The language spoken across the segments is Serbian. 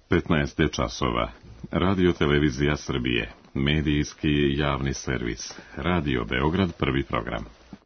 15 časova. Radio Televizija Srbije. Medijski javni servis. Radio Beograd, prvi program.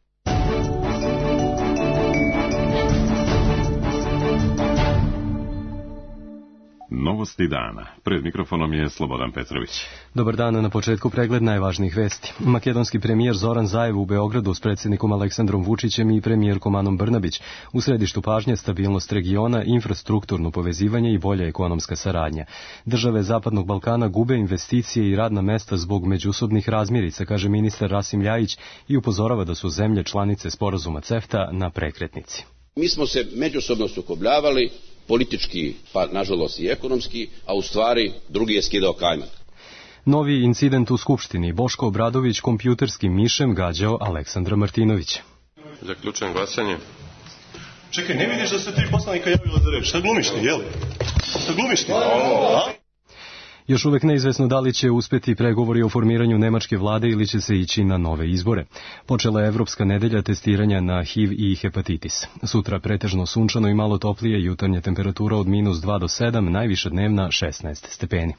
Novosti dana. Pred mikrofonom je Slobodan Petrović. Dobar dan, na početku pregled najvažnijih vesti. Makedonski premijer Zoran Zaev u Beogradu s predsjednikom Aleksandrom Vučićem i premijerkom Anom Brnabić. U središtu pažnje stabilnost regiona, infrastrukturno povezivanje i bolja ekonomska saradnja. Države Zapadnog Balkana gube investicije i radna mesta zbog međusobnih razmirica, kaže ministar Rasim Ljajić i upozorava da su zemlje članice sporazuma CEFTA na prekretnici. Mi smo se međusobno sukobljavali, politički, pa nažalost i ekonomski, a u stvari drugi je skidao kajmak. Novi incident u Skupštini. Boško Obradović kompjuterskim mišem gađao Aleksandra Martinovića. Zaključujem glasanje. Čekaj, ne vidiš da se 3 poslanika javila za reč? Šta glumiš ti, jel? Šta glumiš ti? Još uvek neizvesno da li će uspeti pregovori o formiranju nemačke vlade ili će se ići na nove izbore. Počela je Evropska nedelja testiranja na HIV i hepatitis. Sutra pretežno sunčano i malo toplije, jutarnja temperatura od -2 do 7, najviša dnevna 16 stepeni.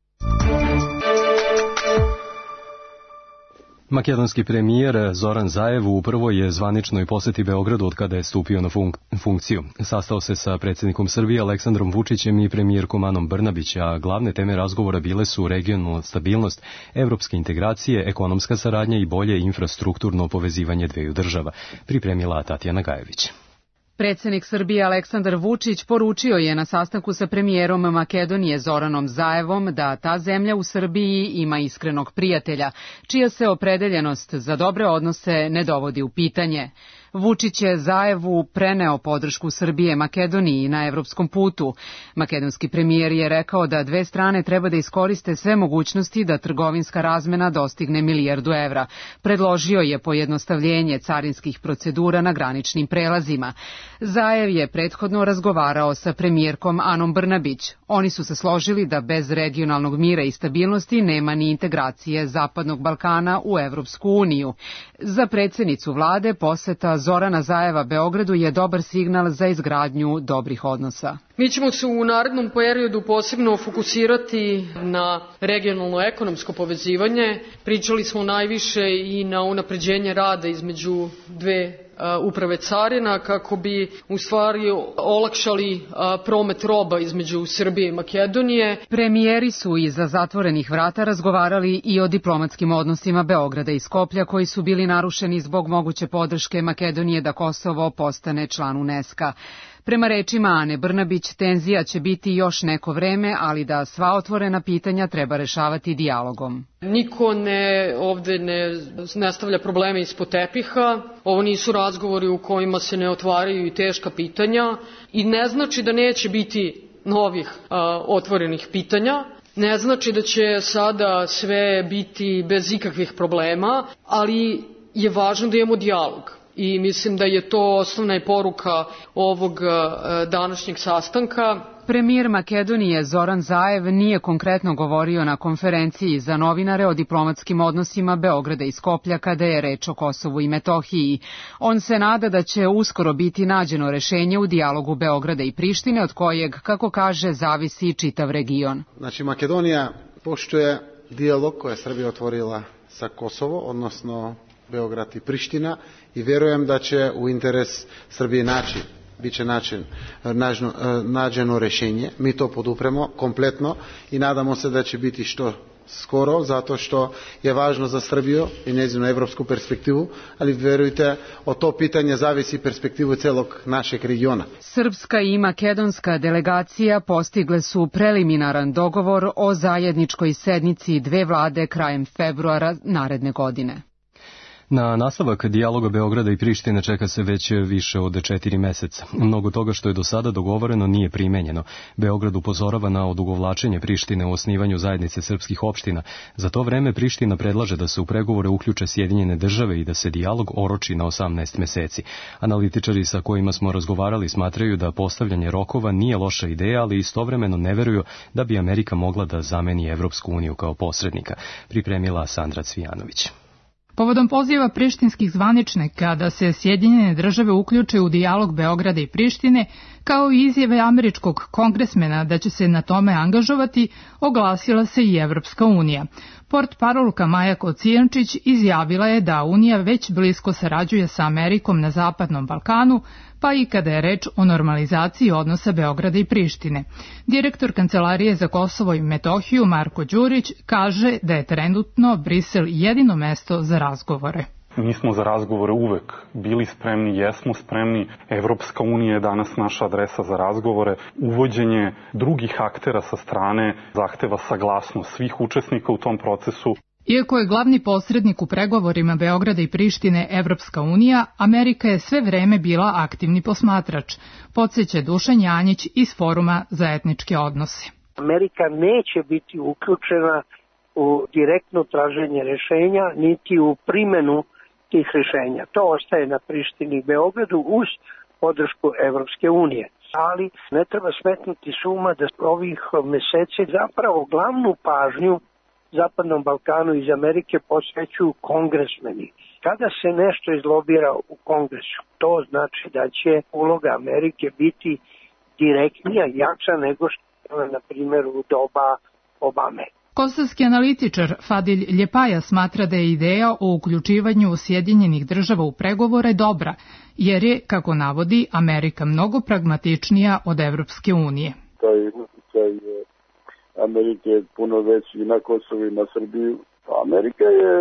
Makedonski premijer Zoran Zaev u prvoj je zvaničnoj poseti Beogradu od kada je stupio na funkciju. Sastao se sa predsjednikom Srbije Aleksandrom Vučićem i premijerkom Anom Brnabić, a glavne teme razgovora bile su regionalna stabilnost, evropske integracije, ekonomska saradnja i bolje infrastrukturno povezivanje dveju država, pripremila Tatjana Gajević. Predsjednik Srbije Aleksandar Vučić poručio je na sastanku sa premijerom Makedonije Zoranom Zaevom da ta zemlja u Srbiji ima iskrenog prijatelja, čija se opredeljenost za dobre odnose ne dovodi u pitanje. Vučić je Zaevu preneo podršku Srbije Makedoniji na evropskom putu. Makedonski premijer je rekao da dve strane treba da iskoriste sve mogućnosti da trgovinska razmena dostigne milijardu evra. Predložio je pojednostavljenje carinskih procedura na graničnim prelazima. Zaev je prethodno razgovarao sa premijerkom Anom Brnabić. Oni su se složili da bez regionalnog mira i stabilnosti nema ni integracije Zapadnog Balkana u Evropsku uniju. Za predsjednicu vlade poseta Zorana Zaeva Beogradu je dobar signal za izgradnju dobrih odnosa. Mi ćemo se u narednom periodu posebno fokusirati na regionalno ekonomsko povezivanje. Pričali smo najviše i na unapređenje rada između dve uprave carina kako bi u stvari olakšali promet roba između Srbije i Makedonije. Premijeri su iza zatvorenih vrata razgovarali i o diplomatskim odnosima Beograda i Skoplja koji su bili narušeni zbog moguće podrške Makedonije da Kosovo postane član UNESCO-a. Prema rečima Ane Brnabić, tenzija će biti još neko vreme, ali da sva otvorena pitanja treba rešavati dijalogom. Niko ovde ne stavlja probleme ispod tepiha. Ovo nisu razgovori u kojima se ne otvaraju i teška pitanja i ne znači da neće biti novih otvorenih pitanja. Ne znači da će sada sve biti bez ikakvih problema, ali je važno da imamo dijalog. I mislim da je to osnovna poruka ovog današnjeg sastanka. Premijer Makedonije Zoran Zaev nije konkretno govorio na konferenciji za novinare o diplomatskim odnosima Beograda i Skoplja kada je reč o Kosovu i Metohiji. On se nada da će uskoro biti nađeno rešenje u dijalogu Beograda i Prištine, od kojeg, kako kaže, zavisi čitav region. Znači, Makedonija poštuje dijalog koji je Srbija otvorila sa Kosovo, odnosno Beograd i Priština, i vjerujem da će u interes Srbije biće nađeno rješenje. Mi to podupremo kompletno i nadamo se da će biti što skoro, zato što je važno za Srbiju i njezinu evropsku perspektivu, ali vjerujte, od to pitanje zavisi perspektivu celog našeg regiona. Srpska i makedonska delegacija postigle su preliminaran dogovor o zajedničkoj sednici dve vlade krajem februara naredne godine. Na nastavak dijaloga Beograda i Prištine čeka se već više od 4 meseca. Mnogo toga što je do sada dogovoreno nije primenjeno. Beograd upozorava na odugovlačenje Prištine u osnivanju zajednice srpskih opština. Za to vreme Priština predlaže da se u pregovore uključe Sjedinjene države i da se dijalog oroči na 18 meseci. Analitičari sa kojima smo razgovarali smatraju da postavljanje rokova nije loša ideja, ali istovremeno ne veruju da bi Amerika mogla da zameni Evropsku uniju kao posrednika, pripremila Sandra Cvijanović. Povodom poziva prištinskih zvaničnika da se Sjedinjene države uključe u dijalog Beograda i Prištine, Kao i izjave američkog kongresmena da će se na tome angažovati, oglasila se i Evropska unija. Portparolka Maja Kocijančić izjavila je da Unija već blisko sarađuje sa Amerikom na Zapadnom Balkanu, pa i kada je reč o normalizaciji odnosa Beograda i Prištine. Direktor Kancelarije za Kosovo i Metohiju Marko Đurić kaže da je trenutno Brisel jedino mesto za razgovore. Mi smo za razgovore uvek bili spremni, jesmo spremni. Evropska unija je danas naša adresa za razgovore. Uvođenje drugih aktera sa strane zahteva saglasnost svih učesnika u tom procesu. Iako je glavni posrednik u pregovorima Beograda i Prištine Evropska unija, Amerika je sve vreme bila aktivni posmatrač, podsjeća Dušan Janjić iz Foruma za etničke odnose. Amerika neće biti uključena u direktno traženje rešenja, niti u primenu tih rešenja. To ostaje na Prištini i Beogradu uz podršku Evropske unije. Ali ne treba smetnuti suma da ovih meseci zapravo glavnu pažnju Zapadnom Balkanu iz Amerike posvećuju kongresmeni. Kada se nešto izlobira u kongresu, to znači da će uloga Amerike biti direktnija, jača nego što je, na primjer, u doba Obame. Kosovski analitičar Fadil Ljepaja smatra da je ideja o uključivanju Sjedinjenih država u pregovore dobra, jer je, kako navodi, Amerika mnogo pragmatičnija od Evropske unije. Taj utjecaj Amerike je puno veći na Kosovu i na Srbiju. Amerika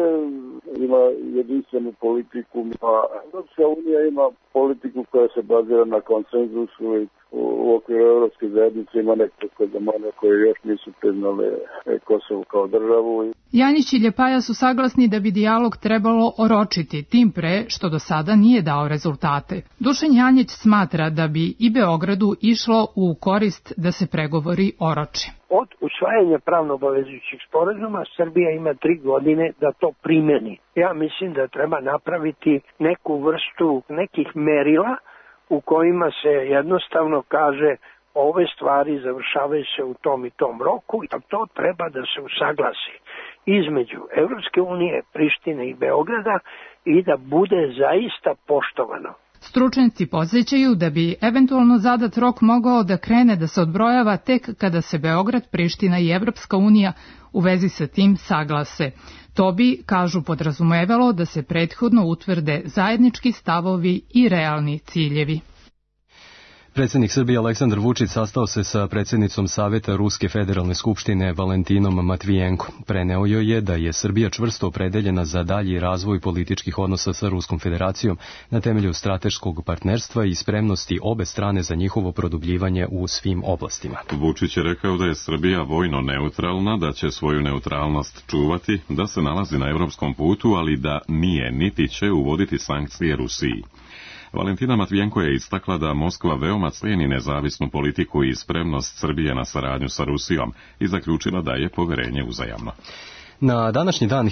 ima jedinstvenu politiku, a Evropska unija ima politiku koja se bazira na konsenzusu i u okviru Evropske zajednice ima nekoliko zemalja koje još nisu priznale Kosovo kao državu. Janjić i Ljepaja su saglasni da bi dijalog trebalo oročiti, tim pre što do sada nije dao rezultate. Dušan Janjić smatra da bi i Beogradu išlo u korist da se pregovori oroče. Od usvajanja pravno obavezujućih sporazuma Srbija ima 3 godine da to primeni. Ja mislim da treba napraviti neku vrstu nekih merila u kojima se jednostavno kaže ove stvari završavaju se u tom i tom roku, a to treba da se usaglasi između Evropske unije, Prištine i Beograda i da bude zaista poštovano. Stručnjaci podsjećaju da bi eventualno zadat rok mogao da krene da se odbrojava tek kada se Beograd, Priština i Evropska unija u vezi sa tim saglase. To bi, kažu, podrazumevalo da se prethodno utvrde zajednički stavovi i realni ciljevi. Predsjednik Srbije Aleksandar Vučić sastao se sa predsjednicom Saveta Ruske federalne skupštine Valentinom Matvijenko. Preneo joj je da je Srbija čvrsto opredeljena za dalji razvoj političkih odnosa sa Ruskom federacijom na temelju strateškog partnerstva i spremnosti obe strane za njihovo produbljivanje u svim oblastima. Vučić je rekao da je Srbija vojno neutralna, da će svoju neutralnost čuvati, da se nalazi na evropskom putu, ali da nije niti će uvoditi sankcije Rusiji. Valentina Matvijenko je istakla da Moskva veoma ceni nezavisnu politiku i spremnost Srbije na saradnju sa Rusijom i zaključila da je poverenje uzajamno. Na današnji dan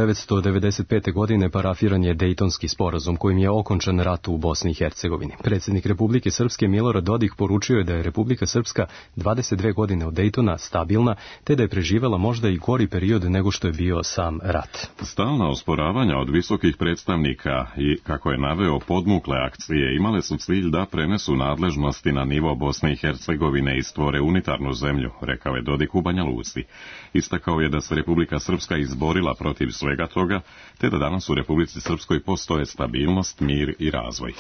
1995. godine parafiran je Dejtonski sporazum kojim je okončan rat u Bosni i Hercegovini. Predsjednik Republike Srpske Milorad Dodik poručio je da je Republika Srpska 22 godine od Dejtona stabilna, te da je preživela možda i gori period nego što je bio sam rat. Stalna osporavanja od visokih predstavnika i, kako je naveo, podmukle akcije imale su cilj da prenesu nadležnosti na nivo Bosne i Hercegovine i stvore unitarnu zemlju, rekao je Dodik u Banja Luci. Istakao je da se Republika Srpska izborila protiv svega toga, te da danas u Republici Srpskoj postoje stabilnost, mir i razvoj.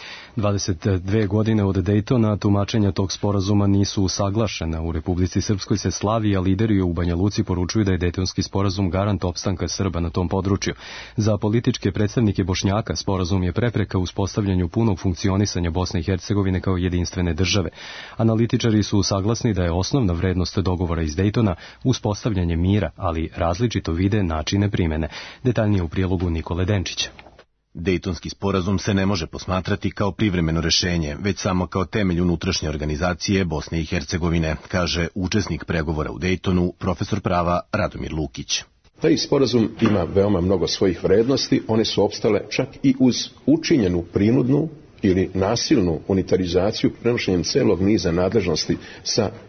22 godine od Dejtona tumačenja tog sporazuma nisu usaglašena. U Republici Srpskoj se slavi, a lideri u Banja Luci poručuju da je Dejtonski sporazum garant opstanka Srba na tom području. Za političke predstavnike Bošnjaka sporazum je prepreka uspostavljanju punog funkcionisanja Bosne i Hercegovine kao jedinstvene države. Analitičari su saglasni da je osnovna vrednost dogovora iz Dejtona uspostavljanje mira, ali različito vide načine primene. Detaljnije u prilogu Nikole Denčića. Dejtonski sporazum se ne može posmatrati kao privremeno rešenje, već samo kao temelj unutrašnje organizacije Bosne i Hercegovine, kaže učesnik pregovora u Dejtonu, profesor prava Radomir Lukić. Taj sporazum ima veoma mnogo svojih vrednosti, one su opstale čak i uz učinjenu prinudnu ili nasilnu unitarizaciju prenošenjem celog niza nadležnosti sa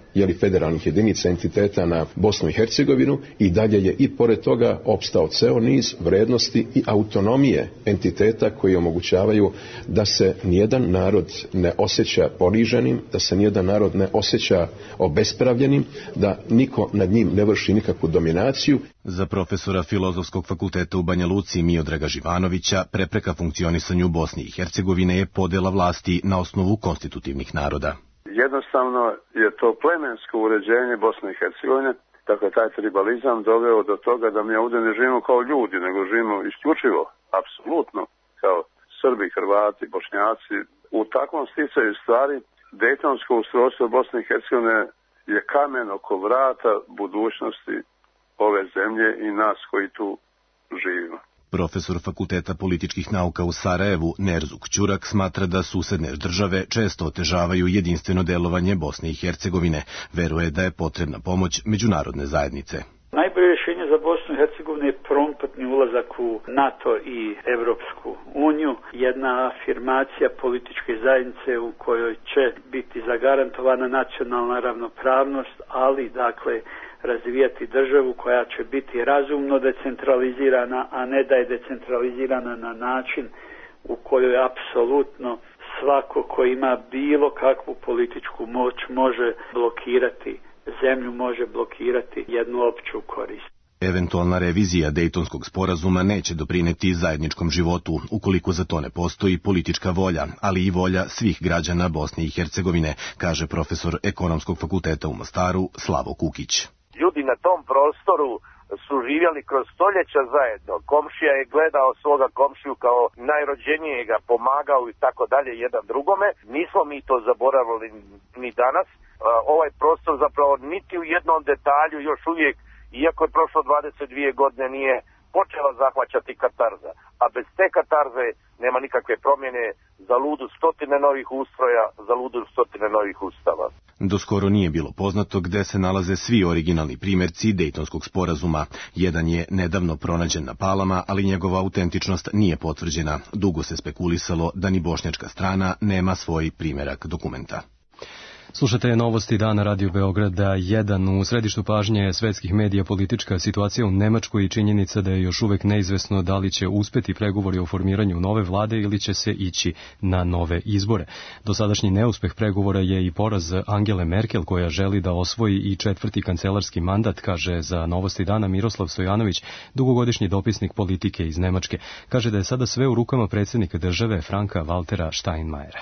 federalnih jedinica entiteta na Bosnu i Hercegovinu i dalje je i pored toga opstao ceo niz vrednosti i autonomije entiteta koji omogućavaju da se nijedan narod ne osjeća poniženim, da se nijedan narod ne osjeća obespravljenim, da niko nad njim ne vrši nikakvu dominaciju. Za profesora Filozofskog fakulteta u Banja Luci Miodraga Živanovića prepreka funkcionisanju Bosne i Hercegovine je podela vlasti na osnovu konstitutivnih naroda. Jednostavno je to plemensko uređenje Bosne i Hercegovine, dakle taj tribalizam doveo do toga da mi ovdje ne živimo kao ljudi, nego živimo isključivo, apsolutno, kao Srbi, Hrvati, Bošnjaci. U takvom sticaju stvari dejtonsko ustrojstvo Bosne i Hercegovine je kamen oko vrata budućnosti ove zemlje i nas koji tu živimo. Profesor Fakulteta političkih nauka u Sarajevu, Nerzuk Ćurak, smatra da susedne države često otežavaju jedinstveno delovanje Bosne i Hercegovine. Veruje da je potrebna pomoć međunarodne zajednice. Najbolje rješenje za Bosnu i Hercegovinu je promptni ulazak u NATO i Evropsku uniju, jedna afirmacija političke zajednice u kojoj će biti zagarantovana nacionalna ravnopravnost, ali dakle razvijati državu koja će biti razumno decentralizirana, a ne da je decentralizirana na način u kojoj apsolutno svako ko ima bilo kakvu političku moć može blokirati zemlju, može blokirati jednu opću korist. Eventualna revizija Dejtonskog sporazuma neće doprineti zajedničkom životu ukoliko za to ne postoji politička volja, ali i volja svih građana Bosne i Hercegovine, kaže profesor Ekonomskog fakulteta u Mostaru Slavo Kukić. Ljudi na tom prostoru su živjeli kroz stoljeća zajedno. Komšija je gledao svoga komšiju kao najrođenijega, pomagao i tako dalje jedan drugome. Nismo mi to zaboravili ni danas. Ovaj prostor zapravo niti u jednom detalju još uvijek, iako je prošlo 22 godine, nije počela zahvaćati katarza. A bez te katarze nema nikakve promjene, za ludu stotine novih ustroja, za ludu stotine novih ustava. Doskoro nije bilo poznato gde se nalaze svi originalni primjerci Dejtonskog sporazuma. Jedan je nedavno pronađen na Palama, ali njegova autentičnost nije potvrđena. Dugo se spekulisalo da ni bošnjačka strana nema svoj primjerak dokumenta. Slušate novosti dana Radio Beograda 1. U središtu pažnje svetskih medija politička situacija u Nemačkoj i činjenica da je još uvek neizvesno da li će uspeti pregovori o formiranju nove vlade ili će se ići na nove izbore. Dosadašnji neuspeh pregovora je i poraz Angele Merkel koja želi da osvoji i 4. kancelarski mandat, kaže za novosti dana Miroslav Stojanović, dugogodišnji dopisnik politike iz Nemačke. Kaže da je sada sve u rukama predsjednika države Franka Waltera Steinmeiera.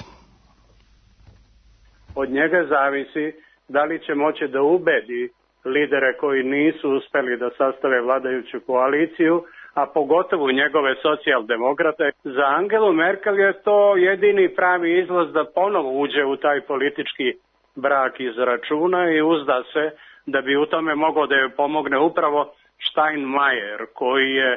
Od njega zavisi da li će moći da ubedi lidere koji nisu uspeli da sastave vladajuću koaliciju, a pogotovo njegove socijaldemokrate. Za Angelu Merkel je to jedini pravi izlaz da ponovo uđe u taj politički brak iz računa i uzda se da bi u tome mogao da joj pomogne upravo Steinmeier, koji je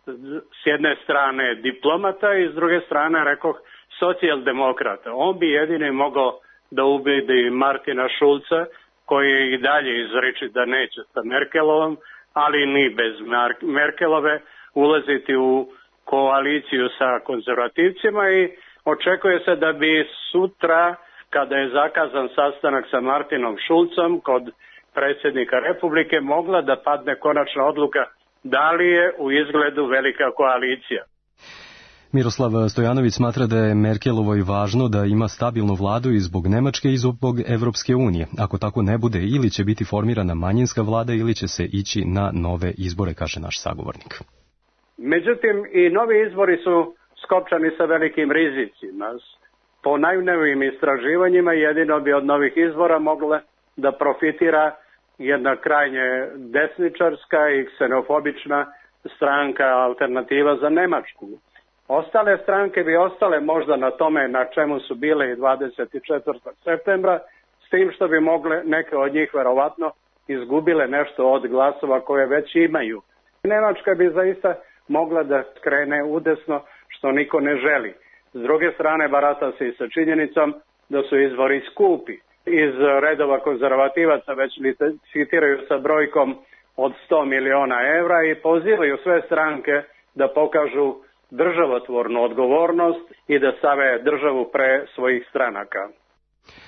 s jedne strane diplomata i s druge strane, rekoh, socijaldemokrata. On bi jedini mogao da ubedi Martina Schulza, koji i dalje izriči da neće sa Merkelovom, ali ni bez Merkelove ulaziti u koaliciju sa konzervativcima i očekuje se da bi sutra, kada je zakazan sastanak sa Martinom Schulzom kod predsjednika Republike, mogla da padne konačna odluka da li je u izgledu velika koalicija. Miroslav Stojanović smatra da je Merkelovoj važno da ima stabilnu vladu i zbog Nemačke i zbog Evropske unije. Ako tako ne bude, ili će biti formirana manjinska vlada ili će se ići na nove izbore, kaže naš sagovornik. Međutim, i novi izbori su skopčani sa velikim rizicima. Po najnovijim istraživanjima jedino bi od novih izbora mogla da profitira jedna krajnje desničarska i ksenofobična stranka Alternativa za Nemačku. Ostale stranke bi ostale možda na tome na čemu su bile i 24. septembra, s tim što bi mogle neke od njih verovatno izgubile nešto od glasova koje već imaju. Nemačka bi zaista mogla da skrene udesno, što niko ne želi. S druge strane, barata se i sa činjenicom da su izbori skupi. Iz redova konzervativaca već citiraju sa brojkom od 100 miliona evra i pozivaju sve stranke da pokažu državotvornu odgovornost i da stave državu pre svojih stranaka.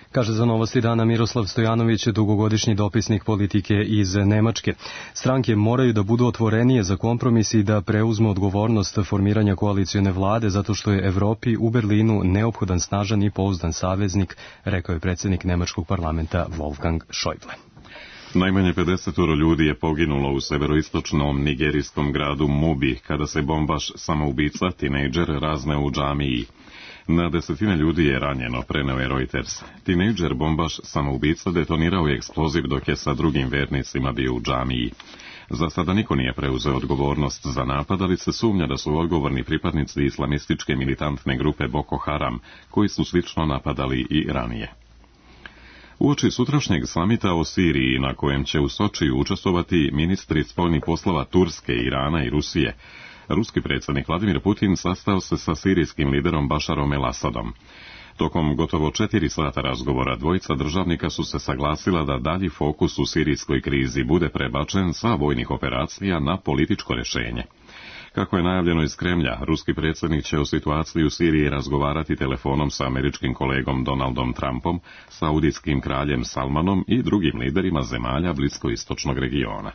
Kaže za Novosti dana Miroslav Stojanović, dugogodišnji dopisnik politike iz Nemačke. Stranke moraju da budu otvorenije za kompromis i da preuzmu odgovornost formiranja koalicione vlade zato što je Evropi u Berlinu neophodan snažan i pouzdan saveznik, rekao je predsjednik nemačkog parlamenta Wolfgang Schäuble. Najmanje 50 ljudi je poginulo u severoistočnom nigerijskom gradu Mubi kada se bombaš samoubica, tinejdžer, razneo u džamiji. Na desetine ljudi je ranjeno, preneo je Reuters. Tinejdžer bombaš samoubica detonirao je eksploziv dok je sa drugim vernicima bio u džamiji. Za sada niko nije preuzeo odgovornost za napad, ali se sumnja da su odgovorni pripadnici islamističke militantne grupe Boko Haram, koji su slično napadali i ranije. Uoči sutrašnjeg samita o Siriji, na kojem će u Sočiju učestvovati ministri spoljnih poslova Turske, Irana i Rusije, ruski predsjednik Vladimir Putin sastao se sa sirijskim liderom Bašarom el-Asadom. Tokom gotovo 4 sata razgovora dvojica državnika su se saglasila da dalji fokus u sirijskoj krizi bude prebačen sa vojnih operacija na političko rješenje. Kako je najavljeno iz Kremlja, ruski predsjednik će o situaciji u Siriji razgovarati telefonom sa američkim kolegom Donaldom Trumpom, saudijskim kraljem Salmanom i drugim liderima zemalja bliskoistočnog regiona.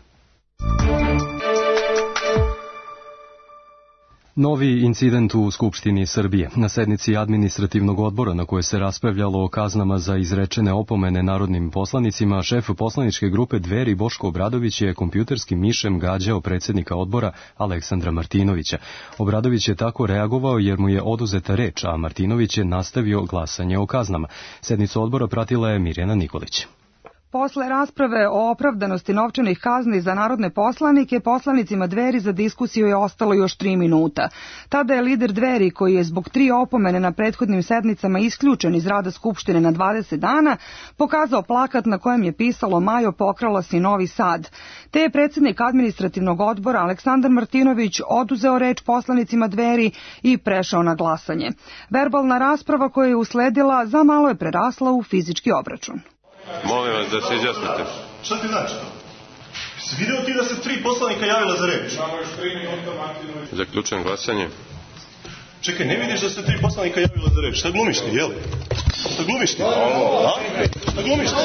Novi incident u Skupštini Srbije. Na sednici administrativnog odbora na kojoj se raspravljalo o kaznama za izrečene opomene narodnim poslanicima, šef poslaničke grupe Dveri Boško Obradović je kompjuterskim mišem gađao predsjednika odbora Aleksandra Martinovića. Obradović je tako reagovao jer mu je oduzeta reč, a Martinović je nastavio glasanje o kaznama. Sednicu odbora pratila je Mirjana Nikolić. Posle rasprave o opravdanosti novčanih kazni za narodne poslanike, poslanicima Dveri za diskusiju je ostalo još 3 minuta. Tada je lider Dveri, koji je zbog 3 opomene na prethodnim sednicama isključen iz rada Skupštine na 20 dana, pokazao plakat na kojem je pisalo Majo pokrala si Novi Sad. Te je predsjednik administrativnog odbora Aleksandar Martinović oduzeo reč poslanicima Dveri i prešao na glasanje. Verbalna rasprava koja je usledila zamalo je prerasla u fizički obračun. Molim vas da se izjasnite. Šta ti znači to? Si video ti da se 3 poslanika javila za reč? Zaključujem glasanje. Čekaj, ne vidiš da se 3 poslanika javila za reč? Šta glumiš ti, jel? Šta glumiš ti? Šta glumiš ti?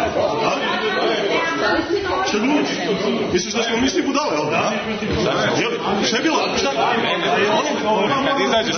Šta glumiš? Misliš da smo mi svi budale ovdje, a? Šta je bilo? Šta? Kad izađeš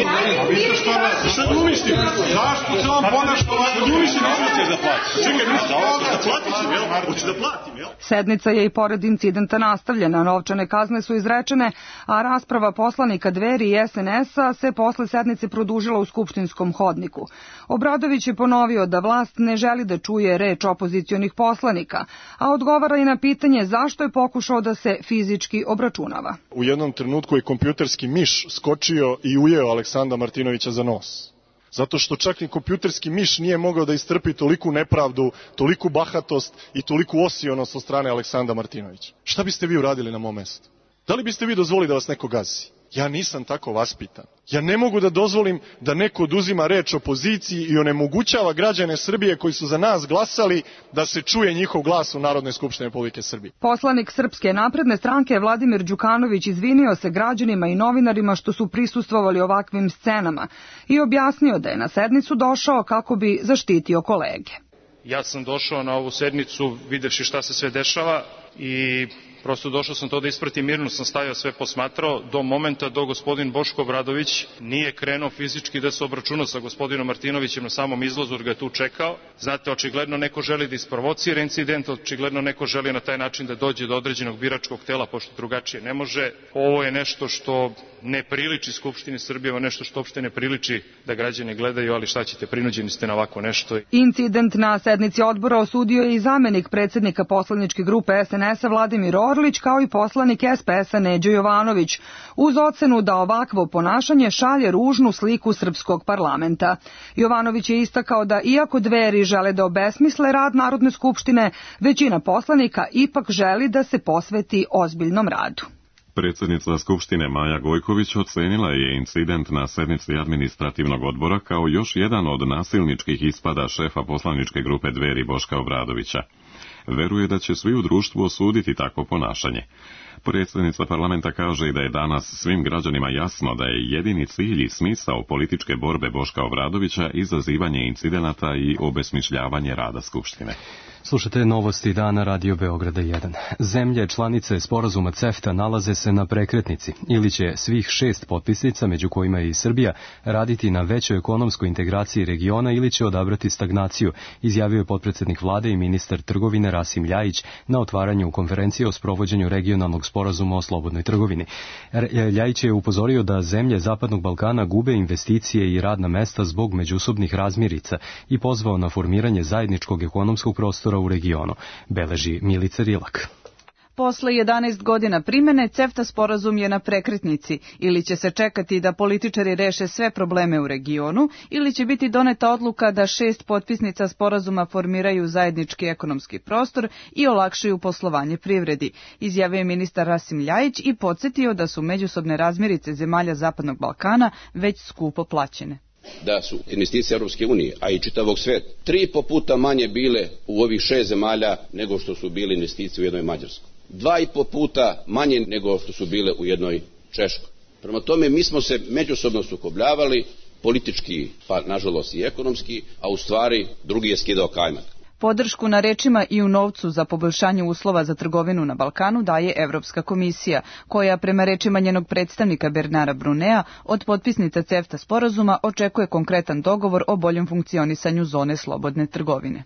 šta glumiš ti? Zašto se vam ponaš ovako? Glumiš ti, ne ćeš da platiš. Čekaj, da platit ću, jel? Hoću da platim, jel? Sednica je i pored incidenta nastavljena. Novčane kazne su izrečene, a rasprava poslanika Dveri i SNS-a se posle sednice produžila u skupštinskom hodniku. Obradović je ponovio da vlast ne želi da čuje reč opozicionih poslanika, a odgovara i na pitanje zašto je pokušao da se fizički obračunava. U jednom trenutku je kompjuterski miš skočio i ujeo Aleksandra Martinovića za nos. Zato što čak ni kompjuterski miš nije mogao da istrpi toliku nepravdu, toliku bahatost i toliku osionost od strane Aleksandra Martinovića. Šta biste vi uradili na mom mestu? Da li biste vi dozvolili da vas neko gazi? Ja nisam tako vaspitan. Ja ne mogu da dozvolim da neko oduzima reč opoziciji i onemogućava građane Srbije koji su za nas glasali da se čuje njihov glas u Narodnoj skupštini Republike Srbije. Poslanik Srpske napredne stranke Vladimir Đukanović izvinio se građanima i novinarima što su prisustvovali ovakvim scenama i objasnio da je na sednicu došao kako bi zaštitio kolege. Ja sam došao na ovu sednicu videvši šta se sve dešava i prosto došao sam to da ispratim, mirno sam stajao, sve posmatrao do momenta do gospodin Boško Obradović nije krenuo fizički da se obračuna sa gospodinom Martinovićem na samom izlazu, jer ga je tu čekao. Znate, očigledno neko želi da isprovocira incident, očigledno neko želi na taj način da dođe do određenog biračkog tela, pošto drugačije ne može. Ovo je nešto što ne priliči Skupštini Srbije, ovo nešto što uopšte ne priliči da građani gledaju, ali šta ćete, prinuđeni ste na ovako nešto. Incident na sednici odbora osudio je i zamenik predsjednika poslaničke grupe SNS-a Vladimir Orlić, kao i poslanik SPS-a Neđo Jovanović, uz ocenu da ovakvo ponašanje šalje ružnu sliku srpskog parlamenta. Jovanović je istakao da iako Dveri žele da obesmisle rad Narodne skupštine, većina poslanika ipak želi da se posveti ozbiljnom radu. Predsjednica Skupštine Maja Gojković ocenila je incident na sednici administrativnog odbora kao još jedan od nasilničkih ispada šefa poslaničke grupe Dveri Boška Obradovića. Veruje da će svi u društvu osuditi takvo ponašanje. Predsjednica parlamenta kaže i da je danas svim građanima jasno da je jedini cilj i smisao političke borbe Boška Obradovića izazivanje incidenata i obesmišljavanje rada Skupštine. Slušate novosti dana Radio Beograda 1. Zemlje članice sporazuma CEFTA nalaze se na prekretnici ili će svih 6 potpisnica, među kojima je i Srbija, raditi na većoj ekonomskoj integraciji regiona ili će odabrati stagnaciju, izjavio je potpredsednik vlade i ministar trgovine Rasim Ljajić na otvaranju konferencije o sprovođenju regionalnog sporazuma o slobodnoj trgovini. Ljajić je upozorio da zemlje Zapadnog Balkana gube investicije i radna mesta zbog međusobnih razmirica i pozvao na formiranje zajedničkog ekonomskog prostora u regionu, beleži Milica Rilak. Posle 11 godina primene, CEFTA sporazum je na prekretnici. Ili će se čekati da političari reše sve probleme u regionu, ili će biti doneta odluka da 6 potpisnica sporazuma formiraju zajednički ekonomski prostor i olakšaju poslovanje privredi, izjavio je ministar Rasim Ljajić i podsjetio da su međusobne razmirice zemalja Zapadnog Balkana već skupo plaćene. Da su investicije Europske unije, a i čitavog sveta, 3,5 puta manje bile u ovih 6 zemalja nego što su bile investicije u jednoj Mađarskoj. 2,5 puta manje nego što su bile u jednoj Češkoj. Prema tome, mi smo se međusobno sukobljavali, politički, pa nažalost i ekonomski, a u stvari drugi je skidao kajmak. Podršku na rečima i u novcu za poboljšanje uslova za trgovinu na Balkanu daje Evropska komisija, koja prema rečima njenog predstavnika Bernara Brunea od potpisnica CEFTA sporazuma očekuje konkretan dogovor o boljem funkcionisanju zone slobodne trgovine.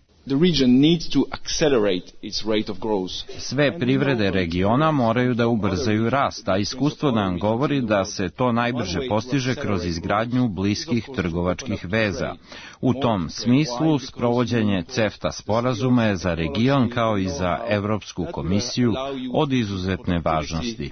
Sve privrede regiona moraju da ubrzaju rast, a iskustvo nam govori da se to najbrže postiže kroz izgradnju bliskih trgovačkih veza. U tom smislu, sprovođenje CEFTA sporazuma je za region kao i za Evropsku komisiju od izuzetne važnosti.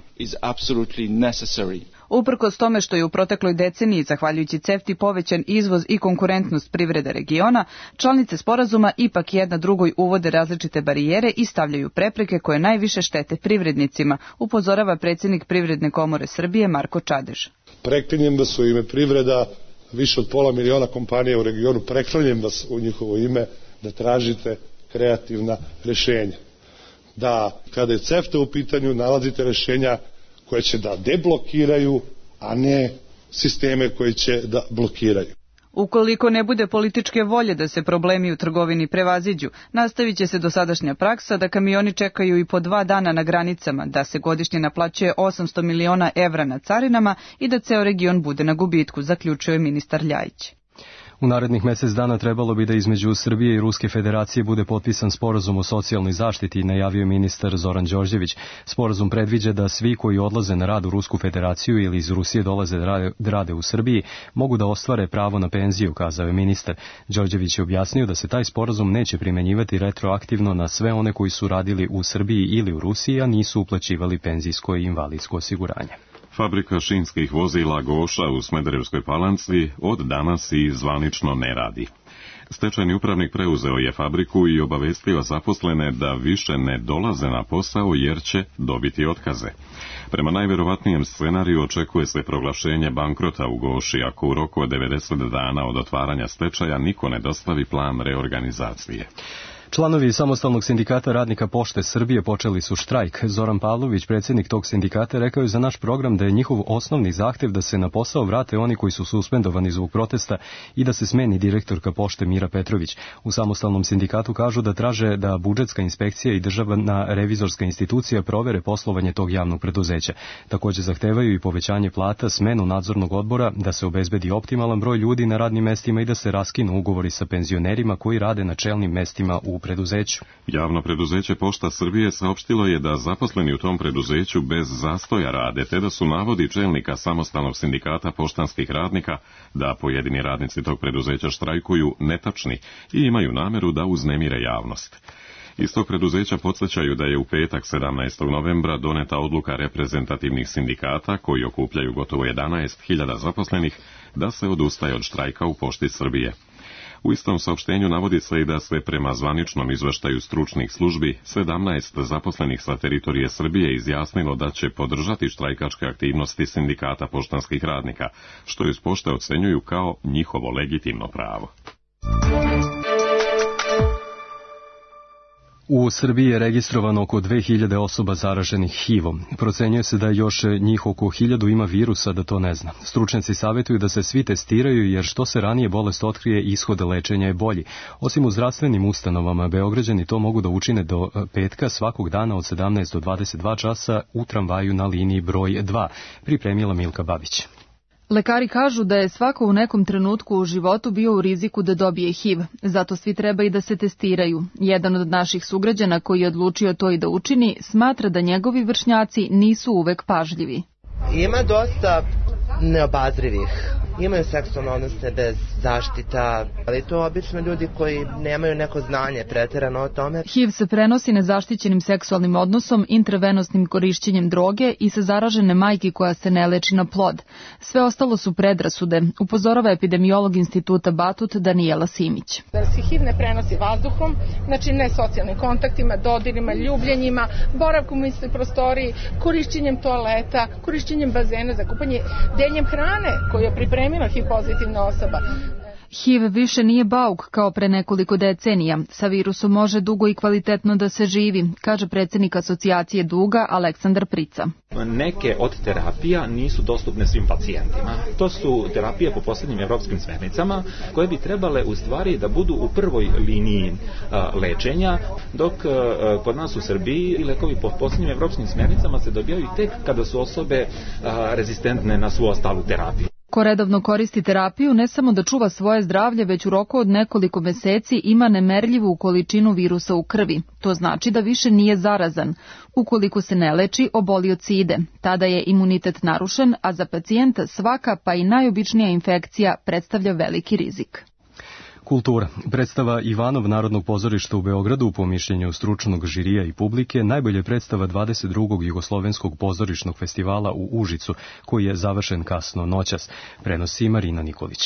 Uprkos tome što je u protekloj deceniji, zahvaljujući CEFTI, povećan izvoz i konkurentnost privrede regiona, članice sporazuma ipak jedna drugoj uvode različite barijere i stavljaju prepreke koje najviše štete privrednicima, upozorava predsjednik Privredne komore Srbije Marko Čadež. Preklinjem vas u ime privreda, više od 500.000 kompanija u regionu, preklinjem vas u njihovo ime da tražite kreativna rešenja. Da, kada je CEFTA u pitanju, nalazite rešenja koje će da deblokiraju, a ne sisteme koji će da blokiraju. Ukoliko ne bude političke volje da se problemi u trgovini prevaziđu, nastavit će se dosadašnja praksa da kamioni čekaju i po 2 dana na granicama, da se godišnje naplaćuje 800 miliona evra na carinama i da ceo region bude na gubitku, zaključuje ministar Ljajić. U narednih mjesec dana trebalo bi da između Srbije i Ruske federacije bude potpisan sporazum o socijalnoj zaštiti, najavio ministar Zoran Đorđević. Sporazum predviđa da svi koji odlaze na rad u Rusku federaciju ili iz Rusije dolaze da rade u Srbiji mogu da ostvare pravo na penziju, kazao je ministar. Đorđević je objasnio da se taj sporazum neće primenjivati retroaktivno na sve one koji su radili u Srbiji ili u Rusiji, a nisu uplaćivali penzijsko i invalidsko osiguranje. Fabrika šinskih vozila Goša u Smederevskoj Palanci od danas i zvanično ne radi. Stečajni upravnik preuzeo je fabriku i obavestio zaposlene da više ne dolaze na posao jer će dobiti otkaze. Prema najverovatnijem scenariju očekuje se proglašenje bankrota u Goši ako u roku od 90 dana od otvaranja stečaja niko ne dostavi plan reorganizacije. Članovi Samostalnog sindikata radnika Pošte Srbije počeli su štrajk. Zoran Pavlović, predsjednik tog sindikata, rekao je za naš program da je njihov osnovni zahtev da se na posao vrate oni koji su suspendovani zbog protesta i da se smeni direktorka Pošte Mira Petrović. U Samostalnom sindikatu kažu da traže da budžetska inspekcija i državna revizorska institucija provere poslovanje tog javnog preduzeća. Također zahtevaju i povećanje plata, smenu nadzornog odbora, da se obezbedi optimalan broj ljudi na radnim mestima i da se raskinu ugovori sa penzionerima koji rade na čelnim mestima u preduzeću. Javno preduzeće Pošta Srbije saopštilo je da zaposleni u tom preduzeću bez zastoja rade, te da su navodi čelnika Samostalnog sindikata poštanskih radnika da pojedini radnici tog preduzeća štrajkuju netačni i imaju nameru da uznemire javnost. Iz tog preduzeća podsjećaju da je u petak 17. novembra doneta odluka reprezentativnih sindikata koji okupljaju gotovo 11.000 zaposlenih da se odustaje od štrajka u Pošti Srbije. U istom saopštenju navodi se i da se prema zvaničnom izveštaju stručnih službi 17 zaposlenih sa teritorije Srbije izjasnilo da će podržati štrajkačke aktivnosti sindikata poštanskih radnika, što iz Pošte ocenjuju kao njihovo legitimno pravo. U Srbiji je registrovano oko 2000 osoba zaraženih HIV-om. Procenjuje se da još njih oko 1000 ima virusa, da to ne zna. Stručnjaci savjetuju da se svi testiraju, jer što se ranije bolest otkrije, ishod lečenja je bolji. Osim u zdravstvenim ustanovama, Beograđani to mogu da učine do petka svakog dana od 17 do 22 časa u tramvaju na liniji broj 2, pripremila Milka Babić. Lekari kažu da je svako u nekom trenutku u životu bio u riziku da dobije HIV, zato svi treba i da se testiraju. Jedan od naših sugrađana koji je odlučio to i da učini, smatra da njegovi vršnjaci nisu uvek pažljivi. Ima dosta neobazrivih. Imaju seksualne odnose bez zaštita, ali to obično ljudi koji nemaju neko znanje preterano o tome. HIV se prenosi nezaštićenim seksualnim odnosom, intravenosnim korišćenjem droge i sa zaražene majke koja se ne leči na plod. Sve ostalo su predrasude, upozorava epidemiolog instituta Batut Danijela Simić. Da se HIV ne prenosi vazduhom, znači ne socijalnim kontaktima, dodirima, ljubljenjima, boravkom u istoj prostoriji, korišćenjem toaleta, korišćenjem bazena za kupanje, deljenjem hrane koju je pripremila HIV pozitivna osoba. HIV više nije bauk kao pre nekoliko decenija. Sa virusom može dugo i kvalitetno da se živi, kaže predsjednik asocijacije Duga Aleksandar Prica. Neke od terapija nisu dostupne svim pacijentima. To su terapije po posljednjim evropskim smernicama koje bi trebale u stvari da budu u prvoj liniji lečenja, dok kod nas u Srbiji lekovi po posljednjim evropskim smernicama se dobijaju tek kada su osobe rezistentne na svu ostalu terapiju. Ko redovno koristi terapiju ne samo da čuva svoje zdravlje, već u roku od nekoliko meseci ima nemerljivu količinu virusa u krvi. To znači da više nije zarazan. Ukoliko se ne leči, obolioci ide. Tada je imunitet narušen, a za pacijenta svaka pa i najobičnija infekcija predstavlja veliki rizik. Kultura. Predstava Ivanov Narodnog pozorišta u Beogradu, po mišljenju stručnog žirija i publike, najbolje predstava 22. Jugoslovenskog pozorišnog festivala u Užicu, koji je završen kasno noćas, prenosi Marina Nikolić.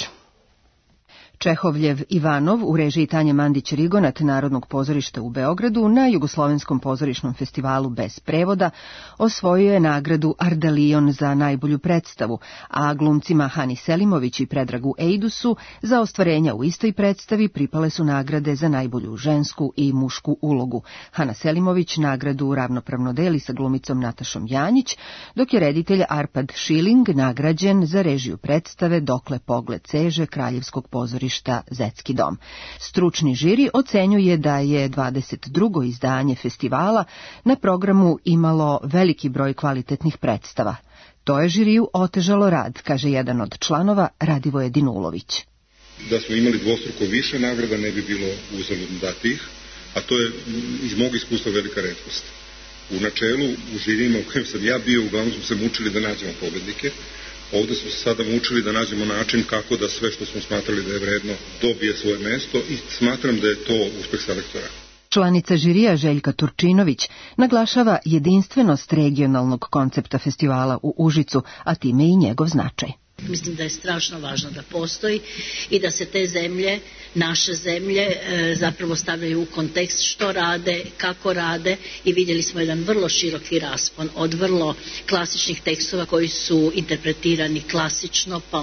Čehovljev Ivanov u režiji Tanje Mandić-Rigonat Narodnog pozorišta u Beogradu na Jugoslovenskom pozorišnom festivalu bez prevoda osvojio je nagradu Ardalion za najbolju predstavu, a glumcima Hani Selimović i Predragu Ejdusu za ostvarenja u istoj predstavi pripale su nagrade za najbolju žensku i mušku ulogu. Hana Selimović nagradu ravnopravno deli sa glumicom Natašom Janjić, dok je reditelj Arpad Šiling nagrađen za režiju predstave Dokle pogled seže Kraljevskog pozorišta Zetski dom. Stručni žiri ocenjuje da je 22. izdanje festivala na programu imalo veliki broj kvalitetnih predstava. To je žiriju otežalo rad, kaže jedan od članova Radivoje Dinulović. Da smo imali dvostruko više nagrada ne bi bilo uzaludno dati ih, a to je iz mog iskustva velika retkost. U načelu, u žirijima u kojem sam ja bio, uglavnom smo se mučili da nađemo pobednike. Ovde smo se sada mučili da nađemo način kako da sve što smo smatrali da je vredno dobije svoje mesto i smatram da je to uspeh selektora. Članica žirija Željka Turčinović naglašava jedinstvenost regionalnog koncepta festivala u Užicu, a time i njegov značaj. Mislim da je strašno važno da postoji i da se te zemlje, naše zemlje, zapravo stavljaju u kontekst što rade, kako rade i vidjeli smo jedan vrlo široki raspon od vrlo klasičnih tekstova koji su interpretirani klasično pa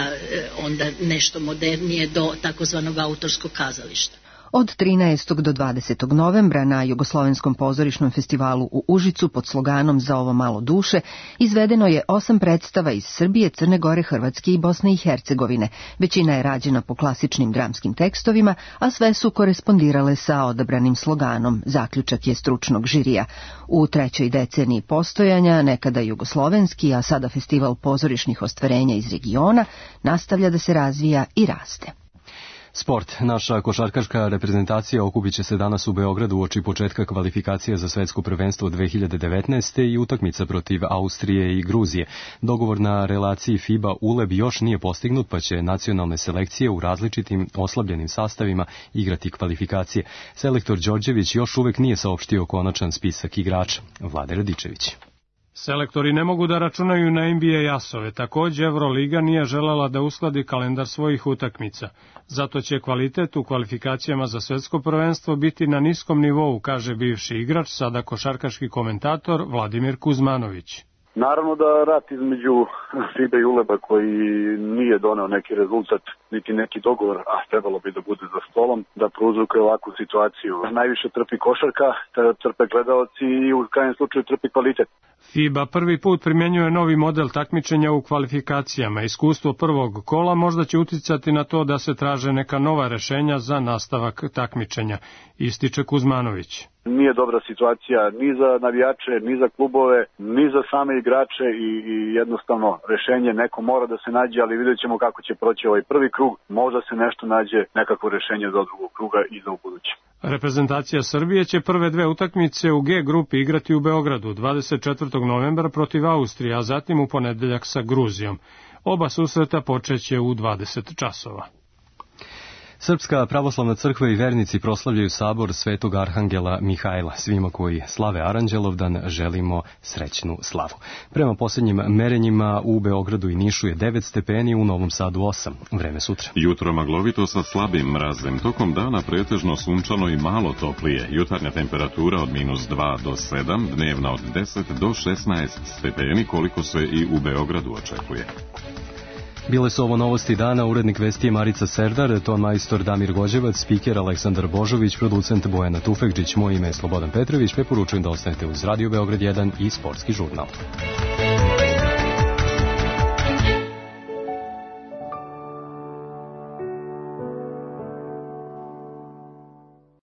onda nešto modernije do takozvanog autorskog kazališta. Od 13. do 20. novembra na Jugoslovenskom pozorišnom festivalu u Užicu pod sloganom Za ovo malo duše izvedeno je 8 predstava iz Srbije, Crne Gore, Hrvatske i Bosne i Hercegovine. Većina je rađena po klasičnim dramskim tekstovima, a sve su korespondirale sa odabranim sloganom, zaključak je stručnog žirija. U trećoj deceniji postojanja, nekada jugoslovenski, a sada festival pozorišnih ostvarenja iz regiona, nastavlja da se razvija i raste. Sport. Naša košarkaška reprezentacija okupit će se danas u Beogradu uoči početka kvalifikacija za svetsko prvenstvo 2019. i utakmica protiv Austrije i Gruzije. Dogovor na relaciji FIBA-ULEB još nije postignut, pa će nacionalne selekcije u različitim oslabljenim sastavima igrati kvalifikacije. Selektor Đorđević još uvek nije saopštio konačan spisak igrača. Vlade Radičević. Selektori ne mogu da računaju na NBA asove, takođe Euroliga nije želela da uskladi kalendar svojih utakmica. Zato će kvalitet u kvalifikacijama za svetsko prvenstvo biti na niskom nivou, kaže bivši igrač, sada košarkaški komentator Vladimir Kuzmanović. Naravno da rat između FIBA i ULEB-a koji nije doneo neki rezultat, niti neki dogovor, a trebalo bi da bude za stolom, da prouzrokuje ovakvu situaciju. Najviše trpi košarka, trpe gledaoci i u krajnjem slučaju trpi kvalitet. FIBA prvi put primjenjuje novi model takmičenja u kvalifikacijama. Iskustvo prvog kola možda će uticati na to da se traže neka nova rešenja za nastavak takmičenja, ističe Kuzmanović. Nije dobra situacija ni za navijače, ni za klubove, ni za same igrače i jednostavno rešenje neko mora da se nađe, ali vidjet ćemo kako će proći ovaj prvi krug. Možda se nešto nađe, nekako rešenje za drugog kruga i za ubuduće. Reprezentacija Srbije će prve dve utakmice u G grupi igrati u Beogradu 24. novembra protiv Austrije, a zatim u ponedeljak sa Gruzijom. Oba susreta počeće u 20 časova. Srpska pravoslavna crkva i vernici proslavljaju sabor Svetog Arhangela Mihajla. Svima koji slave Aranđelovdan želimo srećnu slavu. Prema posljednjim merenjima u Beogradu i Nišu je 9 stepeni, u Novom Sadu 8. Vreme sutra. Jutro maglovito sa slabim mrazem, tokom dana pretežno sunčano i malo toplije. Jutarnja temperatura od -2 do 7, dnevna od 10 do 16 stepeni, koliko se i u Beogradu očekuje. Bile su ovo novosti dana, urednik vesti je Marica Serdar, ton majstor Damir Gođevac, spiker Aleksandar Božović, producent Bojana Tufekđić, moje ime je Slobodan Petrović, preporučujem da ostanete uz Radio Beograd 1 i Sportski žurnal.